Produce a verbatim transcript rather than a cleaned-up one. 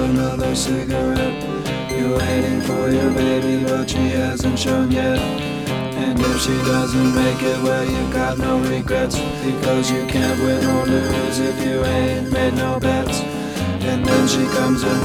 another cigarette. You're waiting for your baby, but she hasn't shown yet. And if she doesn't make it, well, you got no regrets, because you can't win or lose if you ain't made no bets. And then she comes in